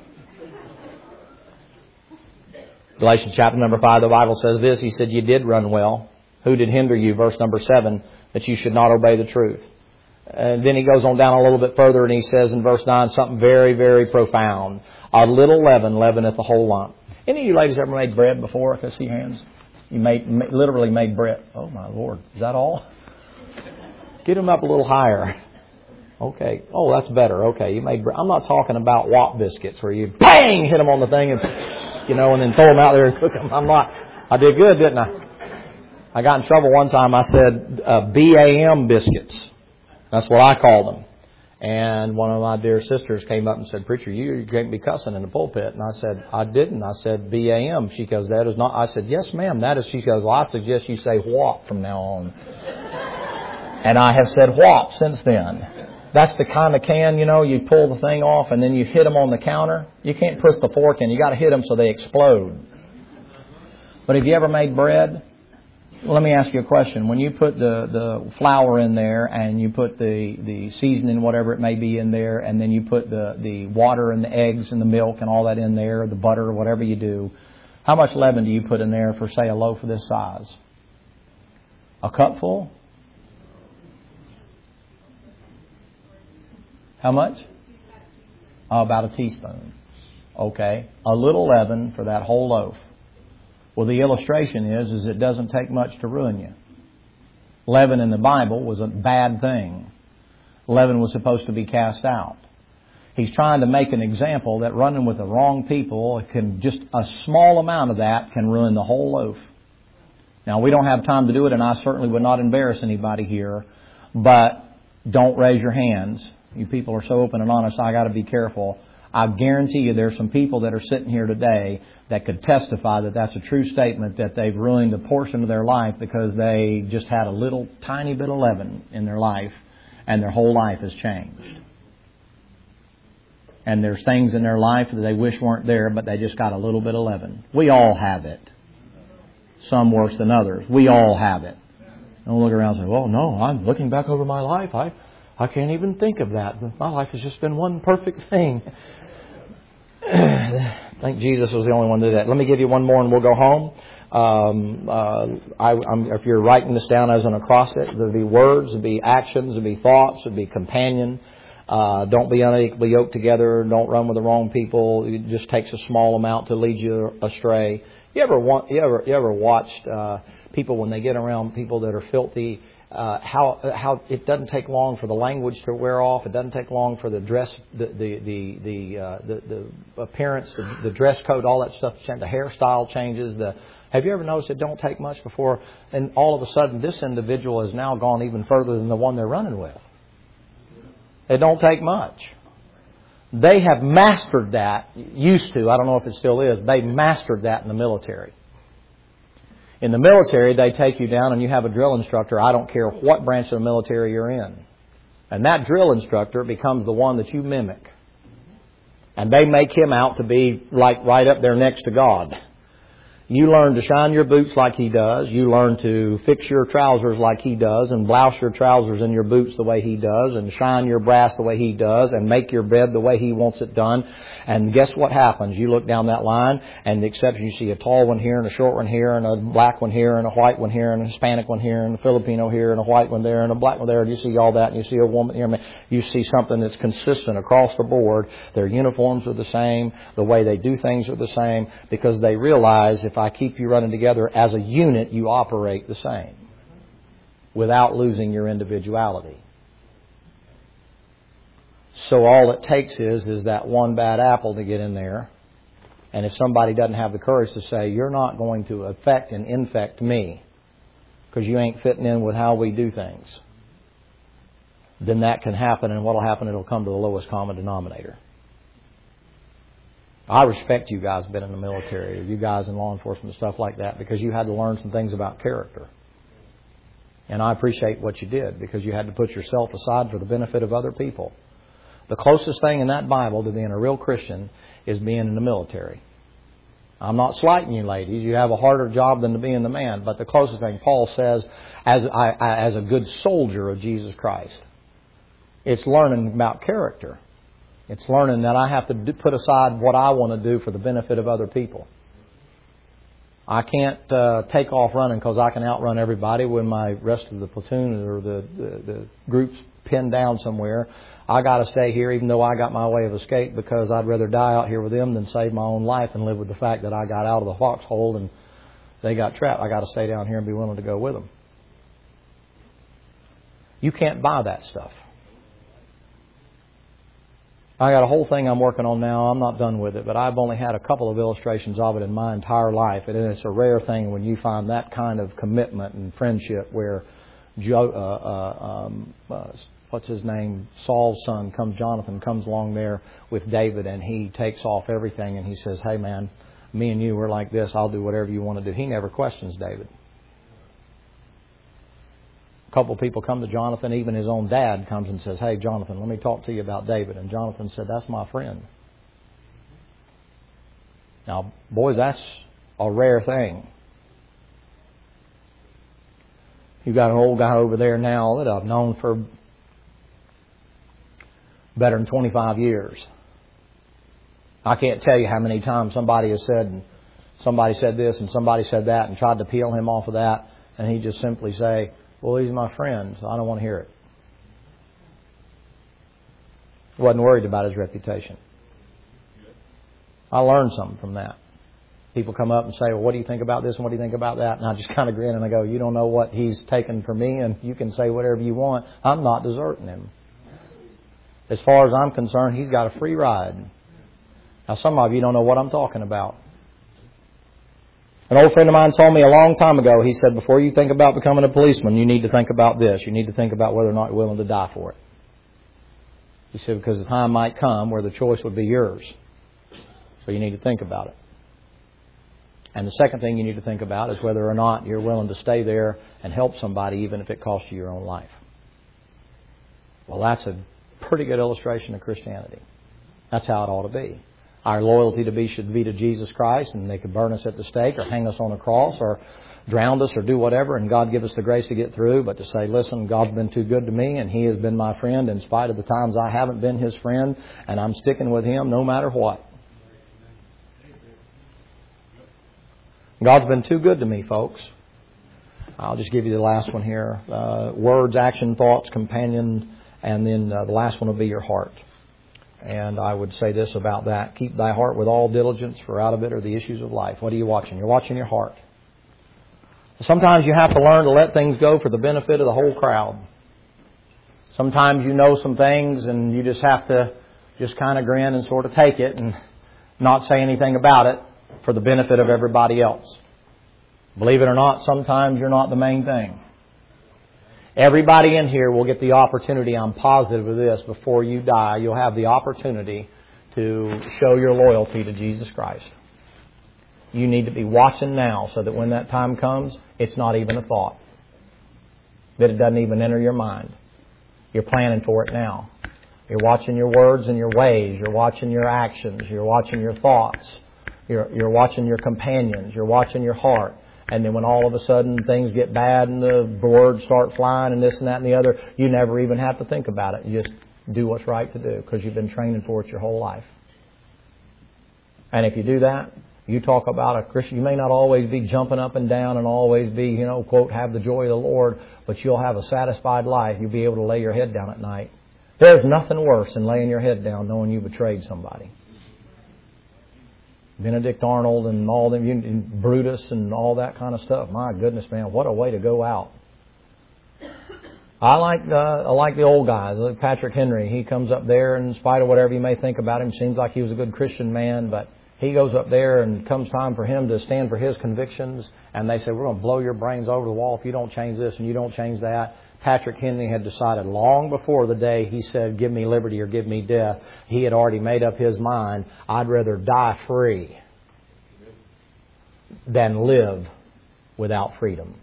Galatians chapter number 5, the Bible says this. He said, you did run well. Who did hinder you? Verse number 7, that you should not obey the truth. And then he goes on down a little bit further and he says in verse 9 something very, very profound. A little leaven leaveneth the whole lump. Any of you ladies ever made bread before? Can I see your hands? You literally made bread. Oh my Lord. Is that all? Get them up a little higher. Okay. Oh, that's better. Okay. You made bread. I'm not talking about Wop biscuits where you bang hit them on the thing and then throw them out there and cook them. I did good, didn't I? I got in trouble one time. I said BAM biscuits. That's what I called them. And one of my dear sisters came up and said, preacher, you can't be cussing in the pulpit. And I said, I didn't. I said BAM. She goes, that is not. I said, yes, ma'am, that is. She goes, well, I suggest you say whop from now on. And I have said whop since then. That's the kind of can, you pull the thing off and then you hit them on the counter. You can't push the fork in. You got to hit them so they explode. But have you ever made bread? Let me ask you a question. When you put the flour in there and you put the seasoning, whatever it may be in there, and then you put the water and the eggs and the milk and all that in there, the butter, whatever you do, how much leaven do you put in there for, say, a loaf of this size? A cupful? How much? About a teaspoon. Okay. A little leaven for that whole loaf. Well, the illustration is it doesn't take much to ruin you. Leaven in the Bible was a bad thing. Leaven was supposed to be cast out. He's trying to make an example that running with the wrong people, just a small amount of that can ruin the whole loaf. Now, we don't have time to do it, and I certainly would not embarrass anybody here, but don't raise your hands. You people are so open and honest, I got to be careful. I guarantee you there's some people that are sitting here today that could testify that that's a true statement, that they've ruined a portion of their life because they just had a little tiny bit of leaven in their life and their whole life has changed. And there's things in their life that they wish weren't there, but they just got a little bit of leaven. We all have it. Some worse than others. We all have it. Don't look around and say, well, no, I'm looking back over my life. I can't even think of that. My life has just been one perfect thing. I think Jesus was the only one to do that. Let me give you one more and we'll go home. If you're writing this down as an acrostic, there'll be words, there'll be actions, there'll be thoughts, there'll be companion. Don't be unequally yoked together. Don't run with the wrong people. It just takes a small amount to lead you astray. You ever watched people when they get around people that are filthy? How it doesn't take long for the language to wear off. It doesn't take long for the dress, the appearance, the dress code, all that stuff to change. The hairstyle changes. Have you ever noticed it don't take much before, and all of a sudden this individual has now gone even further than the one they're running with? It don't take much. They have mastered that. Used to. I don't know if it still is. They mastered that in the military. In the military, they take you down and you have a drill instructor. I don't care what branch of the military you're in. And that drill instructor becomes the one that you mimic. And they make him out to be like right up there next to God. You learn to shine your boots like he does. You learn to fix your trousers like he does and blouse your trousers and your boots the way he does and shine your brass the way he does and make your bed the way he wants it done. And guess what happens? You look down that line and except you see a tall one here and a short one here and a black one here and a white one here and a Hispanic one here and a Filipino here and a white one there and a black one there. And you see all that and you see a woman here. You see something that's consistent across the board. Their uniforms are the same. The way they do things are the same because they realize if I keep you running together as a unit, you operate the same without losing your individuality. So all it takes is that one bad apple to get in there. And if somebody doesn't have the courage to say, you're not going to affect and infect me because you ain't fitting in with how we do things, then that can happen. And what will happen, it'll come to the lowest common denominator. I respect you guys been in the military, or you guys in law enforcement and stuff like that, because you had to learn some things about character. And I appreciate what you did, because you had to put yourself aside for the benefit of other people. The closest thing in that Bible to being a real Christian is being in the military. I'm not slighting you ladies. You have a harder job than to being the man. But the closest thing Paul says, as a good soldier of Jesus Christ, it's learning about character. It's learning that I have to put aside what I want to do for the benefit of other people. I can't take off running because I can outrun everybody when my rest of the platoon or the group's pinned down somewhere. I got to stay here even though I got my way of escape, because I'd rather die out here with them than save my own life and live with the fact that I got out of the foxhole and they got trapped. I got to stay down here and be willing to go with them. You can't buy that stuff. I got a whole thing I'm working on now. I'm not done with it, but I've only had a couple of illustrations of it in my entire life. And it's a rare thing when you find that kind of commitment and friendship where what's his name? Saul's son Jonathan comes along there with David, and he takes off everything and he says, "Hey man, me and you, we're like this. I'll do whatever you want to do." He never questions David. A couple of people come to Jonathan, even his own dad comes and says, "Hey Jonathan, let me talk to you about David." And Jonathan said, "That's my friend." Now, boys, that's a rare thing. You've got an old guy over there now that I've known for better than 25 years. I can't tell you how many times somebody has said, somebody said this and somebody said that and tried to peel him off of that, and he just simply say, "Well, he's my friend, so I don't want to hear it." Wasn't worried about his reputation. I learned something from that. People come up and say, "Well, what do you think about this and what do you think about that?" And I just kind of grin and I go, "You don't know what he's taken from me, and you can say whatever you want. I'm not deserting him. As far as I'm concerned, he's got a free ride." Now, some of you don't know what I'm talking about. An old friend of mine told me a long time ago, he said, "Before you think about becoming a policeman, you need to think about this. You need to think about whether or not you're willing to die for it." He said, because the time might come where the choice would be yours. So you need to think about it. And the second thing you need to think about is whether or not you're willing to stay there and help somebody, even if it costs you your own life. Well, that's a pretty good illustration of Christianity. That's how it ought to be. Our loyalty should be to Jesus Christ, and they could burn us at the stake or hang us on a cross or drown us or do whatever, and God give us the grace to get through. But to say, "Listen, God's been too good to me, and He has been my friend in spite of the times I haven't been His friend, and I'm sticking with Him no matter what." God's been too good to me, folks. I'll just give you the last one here. Words, action, thoughts, companion, and then the last one will be your heart. And I would say this about that: keep thy heart with all diligence, for out of it are the issues of life. What are you watching? You're watching your heart. Sometimes you have to learn to let things go for the benefit of the whole crowd. Sometimes you know some things and you just have to just kind of grin and sort of take it and not say anything about it for the benefit of everybody else. Believe it or not, sometimes you're not the main thing. Everybody in here will get the opportunity, I'm positive of this, before you die, you'll have the opportunity to show your loyalty to Jesus Christ. You need to be watching now so that when that time comes, it's not even a thought. That it doesn't even enter your mind. You're planning for it now. You're watching your words and your ways. You're watching your actions. You're watching your thoughts. You're watching your companions. You're watching your heart. And then when all of a sudden things get bad and the words start flying and this and that and the other, you never even have to think about it. You just do what's right to do because you've been training for it your whole life. And if you do that, you talk about a Christian. You may not always be jumping up and down and always be, quote, have the joy of the Lord, but you'll have a satisfied life. You'll be able to lay your head down at night. There's nothing worse than laying your head down knowing you betrayed somebody. Benedict Arnold and all them, and Brutus and all that kind of stuff. My goodness, man, what a way to go out. I like the old guys. Like Patrick Henry. He comes up there, and in spite of whatever you may think about him, seems like he was a good Christian man, but he goes up there and comes time for him to stand for his convictions, and they say, "We're going to blow your brains over the wall if you don't change this and you don't change that." Patrick Henry had decided long before the day he said, give me liberty or give me death, he had already made up his mind, I'd rather die free than live without freedom.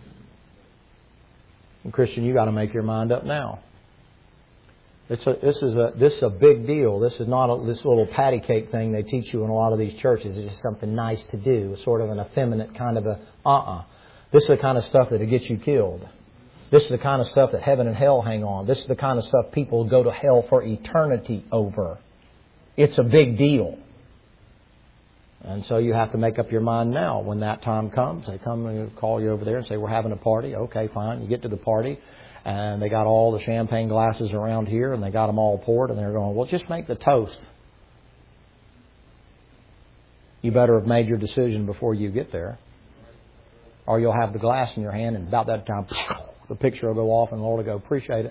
And Christian, you got to make your mind up now. This is a big deal. This is not this little patty cake thing they teach you in a lot of these churches. It's just something nice to do, sort of an effeminate kind of a This is the kind of stuff that'll get you killed. This is the kind of stuff that heaven and hell hang on. This is the kind of stuff people go to hell for eternity over. It's a big deal. And so you have to make up your mind now. When that time comes, they come and call you over there and say, we're having a party. Okay, fine. You get to the party, and they got all the champagne glasses around here, and they got them all poured, and they're going, well, just make the toast. You better have made your decision before you get there. Or you'll have the glass in your hand, and about that time, the picture will go off, and the Lord will go, appreciate it.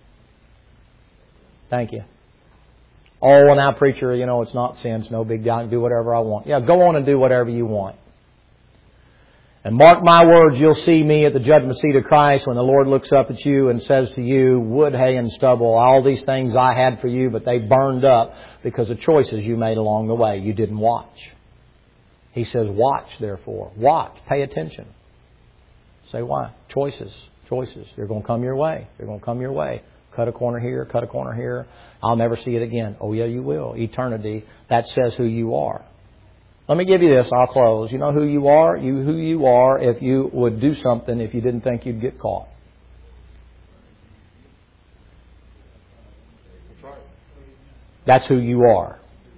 Thank you. Oh, well, now, preacher, it's not sin. It's no big deal. I can do whatever I want. Yeah, go on and do whatever you want. And mark my words, you'll see me at the judgment seat of Christ when the Lord looks up at you and says to you, wood, hay, and stubble, all these things I had for you, but they burned up because of choices you made along the way. You didn't watch. He says, watch, therefore. Watch. Pay attention. Say why? Choices. They're going to come your way. Cut a corner here, cut a corner here. I'll never see it again. Oh, yeah, you will. Eternity. That says who you are. Let me give you this. I'll close. You know who you are? Who you are if you would do something if you didn't think you'd get caught. That's who you are.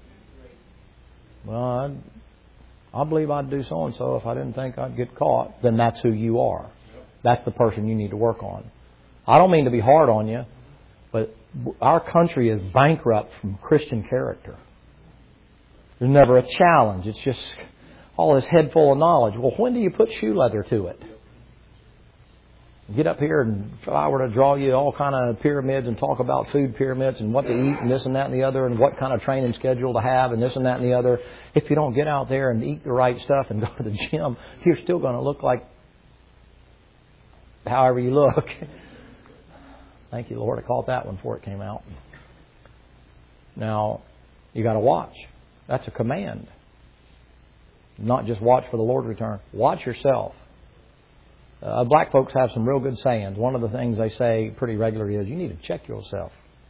Well, I believe I'd do so-and-so if I didn't think I'd get caught. Then that's who you are. That's the person you need to work on. I don't mean to be hard on you, but our country is bankrupt from Christian character. There's never a challenge. It's just all this head full of knowledge. Well, when do you put shoe leather to it? Get up here and if I were to draw you all kind of pyramids and talk about food pyramids and what to eat and this and that and the other and what kind of training schedule to have and this and that and the other, if you don't get out there and eat the right stuff and go to the gym, you're still going to look like however you look. Thank you, Lord. I caught that one before it came out. Now, you got to watch. That's a command. Not just watch for the Lord's return. Watch yourself. Black folks have some real good sayings. One of the things they say pretty regularly is, you need to check yourself.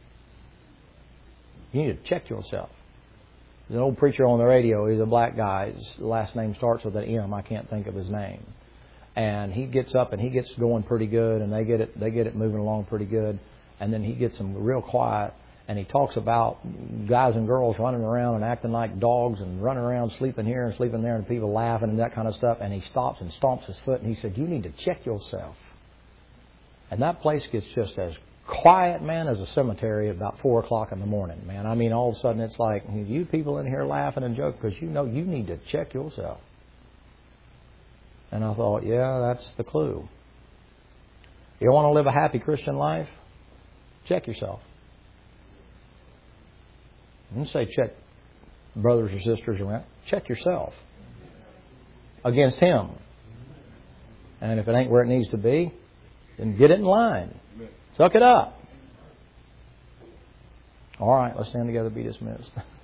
You need to check yourself. There's an old preacher on the radio. He's a black guy. His last name starts with an M. I can't think of his name. And he gets up and he gets going pretty good, and they get it moving along pretty good. And then he gets them real quiet, and he talks about guys and girls running around and acting like dogs and running around sleeping here and sleeping there and people laughing and that kind of stuff. And he stops and stomps his foot and he said, you need to check yourself. And that place gets just as quiet, man, as a cemetery at about 4 o'clock in the morning, man. I mean, all of a sudden it's like, you people in here laughing and joking because you know you need to check yourself. And I thought, yeah, that's the clue. You want to live a happy Christian life? Check yourself. I didn't say check brothers or sisters around. Check yourself against Him. And if it ain't where it needs to be, then get it in line. Suck it up. All right, let's stand together, be dismissed.